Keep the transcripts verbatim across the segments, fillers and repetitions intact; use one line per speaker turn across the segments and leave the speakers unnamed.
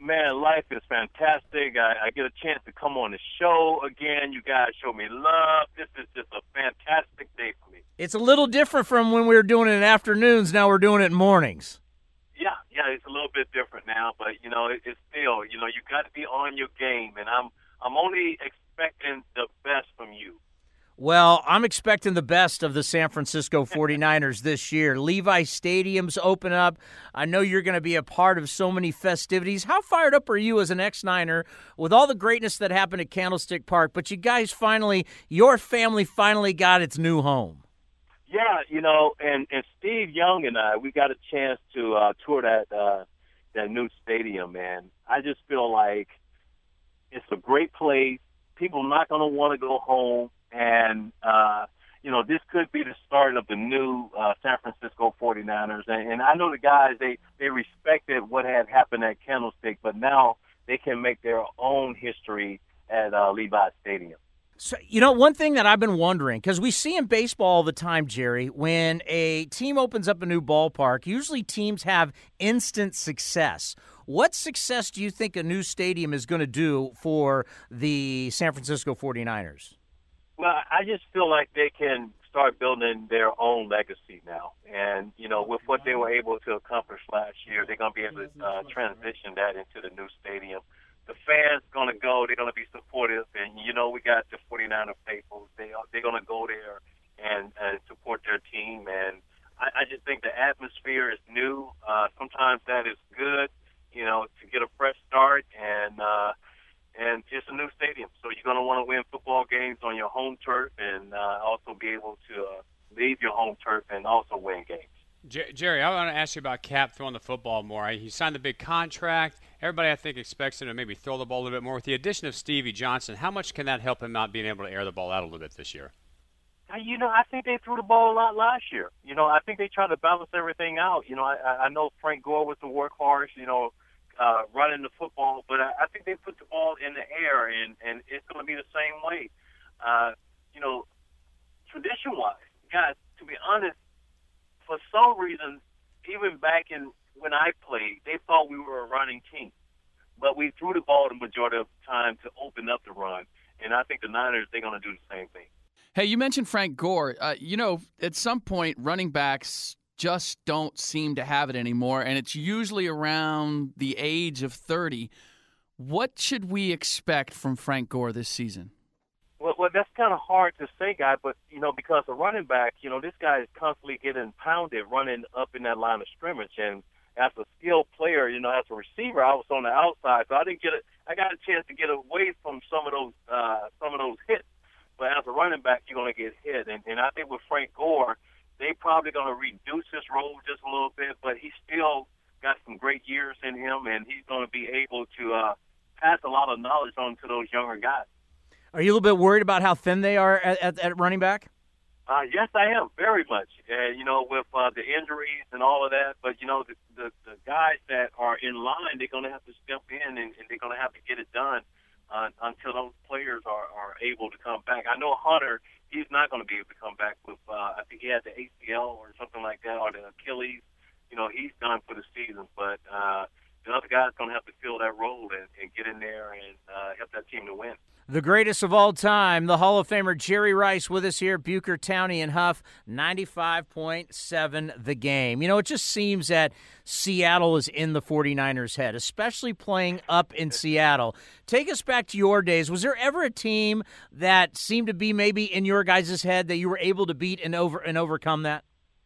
Man, life is fantastic. I, I get a chance to come on the show again. You guys show me love. This is just a fantastic day for me.
It's a little different from when we were doing it in afternoons. Now we're doing it in mornings.
Yeah, yeah, it's a little bit different now, but you know, it, it's still, you know, you got to be on your game, and I'm, I'm only expecting the best from you.
Well, I'm expecting the best of the San Francisco forty-niners this year. Levi Stadium's open up. I know you're going to be a part of so many festivities. How fired up are you as an ex-Niner with all the greatness that happened at Candlestick Park, but you guys finally, your family finally got its new home?
Yeah, you know, and, and Steve Young and I, we got a chance to uh, tour that uh, that new stadium, man. I just feel like it's a great place. People are not going to want to go home. And, uh, you know, this could be the start of the new uh, San Francisco forty-niners. And, and I know the guys, they, they respected what had happened at Candlestick, but now they can make their own history at uh, Levi Stadium.
So, you know, one thing that I've been wondering, because we see in baseball all the time, Jerry, when a team opens up a new ballpark, usually teams have instant success. What success do you think a new stadium is going to do for the San Francisco forty-niners?
Well, I just feel like they can start building their own legacy now. And, you know, with what they were able to accomplish last year, they're going to be able to uh, transition that into the new stadium. The fans going to go. They're going to be supportive. And, you know, we got the forty-niner faithful. They are, they're going to go there and, and support their team. And I, I just think the atmosphere is new. Uh, sometimes that is good, you know, to get a fresh start. And, uh, And it's a new stadium, so you're going to want to win football games on your home turf and uh, also be able to uh, leave your home turf and also win games.
Jer- Jerry, I want to ask you about Cap throwing the football more. He signed the big contract. Everybody, I think, expects him to maybe throw the ball a little bit more. With the addition of Stevie Johnson, how much can that help him out being able to air the ball out a little bit this year?
You know, I think they threw the ball a lot last year. You know, I think they tried to balance everything out. You know, I, I know Frank Gore was the workhorse, you know, Uh, running the football, but I, I think they put the ball in the air, and, and it's going to be the same way. Uh, you know, tradition-wise, guys, to be honest, for some reason, even back in when I played, they thought we were a running team. But we threw the ball the majority of the time to open up the run, and I think the Niners, they're going to do the same thing.
Hey, you mentioned Frank Gore. Uh, you know, at some point, running backs just don't seem to have it anymore, and it's usually around the age of thirty. What should we expect from Frank Gore this season?
Well, well that's kind of hard to say, guy, but, you know, because a running back, you know, this guy is constantly getting pounded running up in that line of scrimmage, and as a skilled player, you know, as a receiver, I was on the outside, so I didn't get it. I got a chance to get away from some of those uh, some of those hits, but as a running back, you're going to get hit, and, and I think with Frank Gore, they probably going to reduce his role just a little bit, but he's still got some great years in him, and he's going to be able to uh, pass a lot of knowledge on to those younger guys.
Are you a little bit worried about how thin they are at, at, at running back?
Uh, yes, I am, very much. Uh, you know, with uh, the injuries and all of that, but, you know, the, the, the guys that are in line, they're going to have to step in, and, and they're going to have to get it done uh, until those players are, are able to come back. I know Hunter, he's not going to be able to come back with, uh, I think he had the A C L or something like that, or the Achilles. You know, he's done for the season. But uh, the other guy's going to have to fill that role and, and get in there and uh, help that team to win.
The greatest of all time, the Hall of Famer Jerry Rice with us here, Bucher, Towney, and Huff, ninety-five point seven The Game. You know, it just seems that Seattle is in the forty-niners' head, especially playing up in Seattle. Take us back to your days. Was there ever a team that seemed to be maybe in your guys' head that you were able to beat and over and overcome that?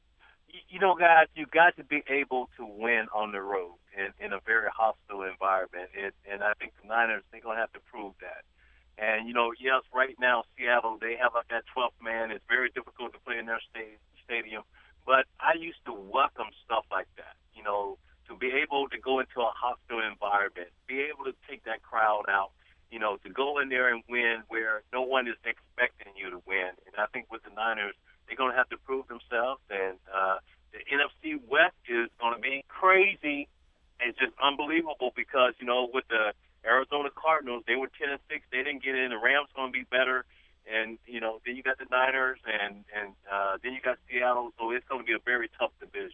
You know, guys, you got to be able to win on the road in, in a very hostile environment, and, and I think the Niners, they're going to have to prove that. And, you know, yes, right now, Seattle, they have like that twelfth man. It's very difficult to play in their sta- stadium. But I used to welcome stuff like that, you know, to be able to go into a hostile environment, be able to take that crowd out, you know, to go in there and win where no one is expecting you to win. And I think with the Niners, they're going to have to prove themselves. And uh, the N F C West is going to be crazy. It's just unbelievable because, you know, with the Arizona Cardinals, they were ten and six. They didn't get in. The Rams going to be better, and you know, then you got the Niners, and and uh, then you got Seattle. So it's going to be a very tough division.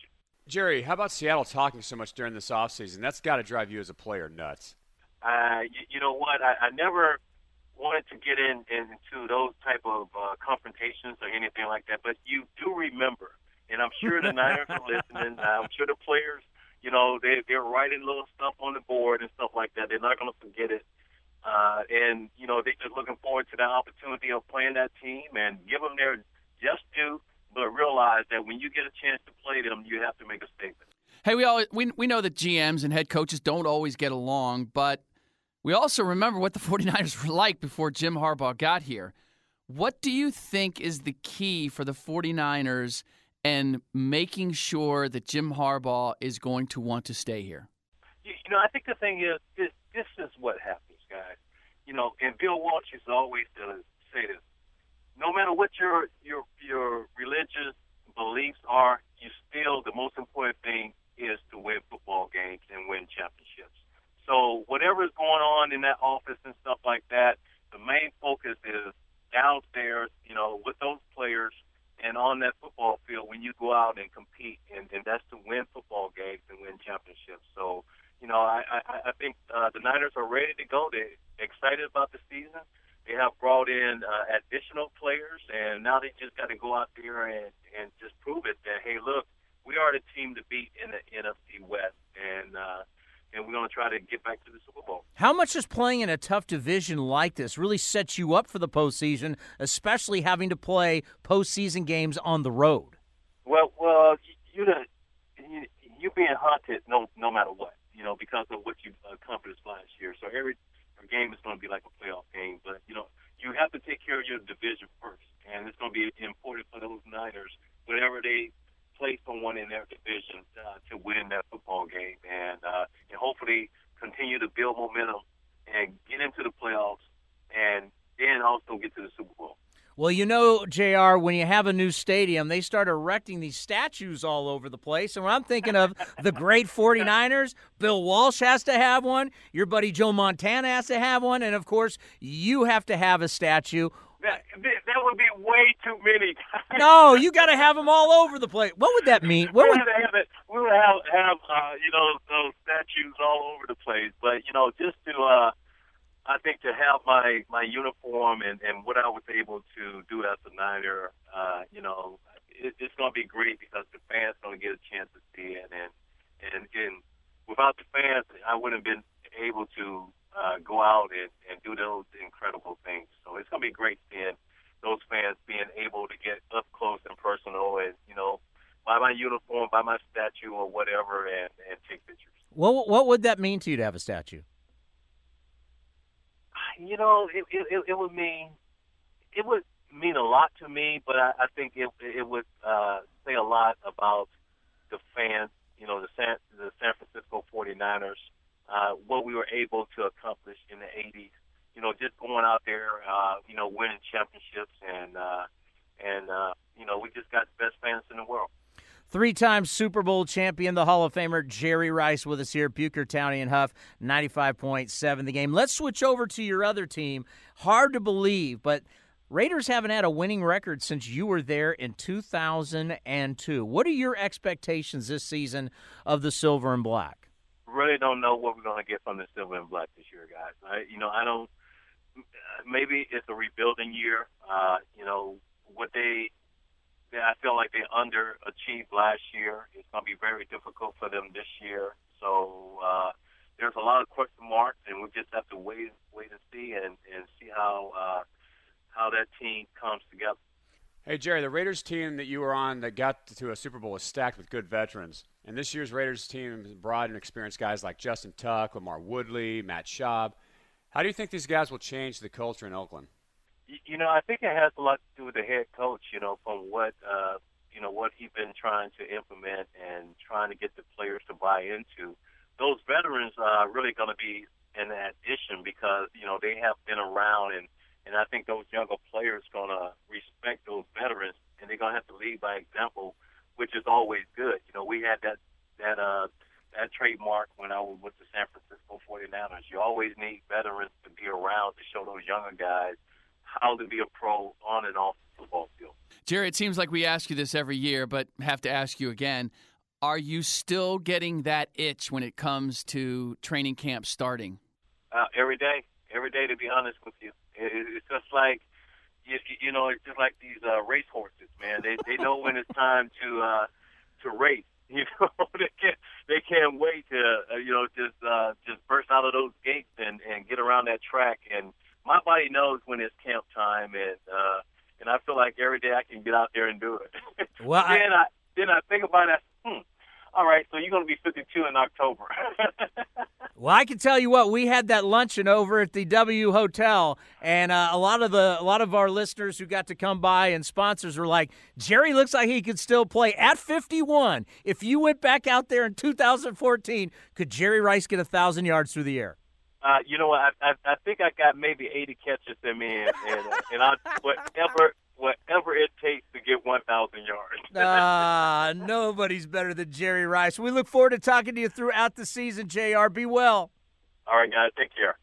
Jerry, how about Seattle talking so much during this offseason? That's got to drive you as a player nuts.
Uh, you, you know what? I, I never wanted to get in into those type of uh, confrontations or anything like that, but you do remember, and I'm sure the Niners are listening. I'm sure the players, you know, they, they're writing little stuff on the board and stuff like that. They're not going to forget it. Uh, and, you know, they're just looking forward to the opportunity of playing that team and give them their just due, but realize that when you get a chance to play them, you have to make a statement.
Hey, we all we we know that G Ms and head coaches don't always get along, but we also remember what the 49ers were like before Jim Harbaugh got here. What do you think is the key for the 49ers and making sure that Jim Harbaugh is going to want to stay here?
You, you know, I think the thing is, this, this is what happens, guys. You know, and Bill Walsh used to always uh, say this. No matter what your your your religious beliefs are, you still, the most important thing is to win football games and win championships. So whatever is going on in that office and stuff like that, the main focus is downstairs, you know, with those players and on that football field when you go out and compete, and, and that's to win football games and win championships. So, you know, I, I, I think uh, the Niners are ready to go. They're excited about the season. They have brought in uh, additional players, and now they just got to go out there and, and just prove it that, hey, look, we are the team to beat in the N F C West, and uh, and we're going to try to get back to the Super Bowl.
How much does playing in a tough division like this really set you up for the postseason, especially having to play postseason games on the road?
Well, well, you know, you, you're being hunted no no matter what, you know, because of what you accomplished last year. So every game is going to be like a playoff game, but you know, you have to take care of your division first, and it's going to be important for those Niners, whatever they play someone in their division uh, to win that football game, and uh, and hopefully continue to build momentum and get into the playoffs, and then also get to the Super Bowl.
Well, you know, J R, when you have a new stadium, they start erecting these statues all over the place. And when I'm thinking of the great 49ers, Bill Walsh has to have one, your buddy Joe Montana has to have one, and, of course, you have to have a statue.
That, that would be way too many.
No, you got to have them all over the place. What would that mean? What
we
would
would have, it, we would have, have uh, you know, those statues all over the place. But, you know, just to uh, – I think to have my, my uniform and, and what I was able to do as a Niner, uh, you know, it, it's going to be great because the fans are going to get a chance to see it. And, and, and without the fans, I wouldn't have been able to uh, go out and, and do those incredible things. So it's going to be great seeing those fans being able to get up close and personal and, you know, buy my uniform, buy my statue or whatever, and, and take pictures.
What, what would that mean to you to have a statue?
You know, it, it it would mean it would mean a lot to me, but I, I think it it would uh, say a lot about the fans. You know, the San the San Francisco 49ers, uh, what we were able to accomplish in the eighties. You know, just going out there, uh, you know, winning championships, and uh, and uh, you know, we just got the best fans in the world.
Three-time Super Bowl champion, the Hall of Famer Jerry Rice with us here, Bucher, Towney, and Huff, ninety-five point seven the game. Let's switch over to your other team. Hard to believe, but Raiders haven't had a winning record since you were there in two thousand two. What are your expectations this season of the Silver and Black?
Really don't know what we're going to get from the Silver and Black this year, guys. I, you know, I don't – maybe it's a rebuilding year. Uh, you know, what they – I feel like they underachieved last year. It's going to be very difficult for them this year. So uh, there's a lot of question marks, and we just have to wait, wait and see, and, and see how uh, how that team comes together.
Hey, Jerry, the Raiders team that you were on that got to a Super Bowl was stacked with good veterans. And this year's Raiders team brought and experienced guys like Justin Tuck, Lamar Woodley, Matt Schaub. How do you think these guys will change the culture in Oakland?
You know, I think it has a lot to do with the head coach, you know, from what, uh, you know, what he's been trying to implement and trying to get the players to buy into. Those veterans are really going to be an addition because, you know, they have been around, and, and I think those younger players are going to respect those veterans, and they're going to have to lead by example, which is always good. You know, we had that, that, uh, that trademark when I was with the San Francisco 49ers. You always need veterans to be around to show those younger guys how to be a pro on and off the football field.
Jerry, it seems like we ask you this every year, but have to ask you again. are you still getting that itch when it comes to training camp starting?
Uh, every day, every day. To be honest with you, it, it's just like you, you know, it's just like these uh, race horses, man. They they know when it's time to uh, to race. You know, they can't they can't wait to uh, you know just uh, just burst out of those gates and, and get around that track. And my body knows when it's camp time, and uh, and I feel like every day I can get out there and do it.
Well,
then I, I then I think about it. Hmm. All right, so you're going to be fifty-two in October.
Well, I can tell you what, we had that luncheon over at the W Hotel, and uh, a lot of the a lot of our listeners who got to come by and sponsors were like, Jerry looks like he could still play at fifty-one. If you went back out there in two thousand fourteen, could Jerry Rice get one thousand yards through the air?
Uh, you know what? I, I I think I got maybe eighty catches in me, and and, uh, and I whatever whatever it takes to get one thousand yards.
Ah, uh, nobody's better than Jerry Rice. We look forward to talking to you throughout the season, J R. Be well.
All right, guys. Take care.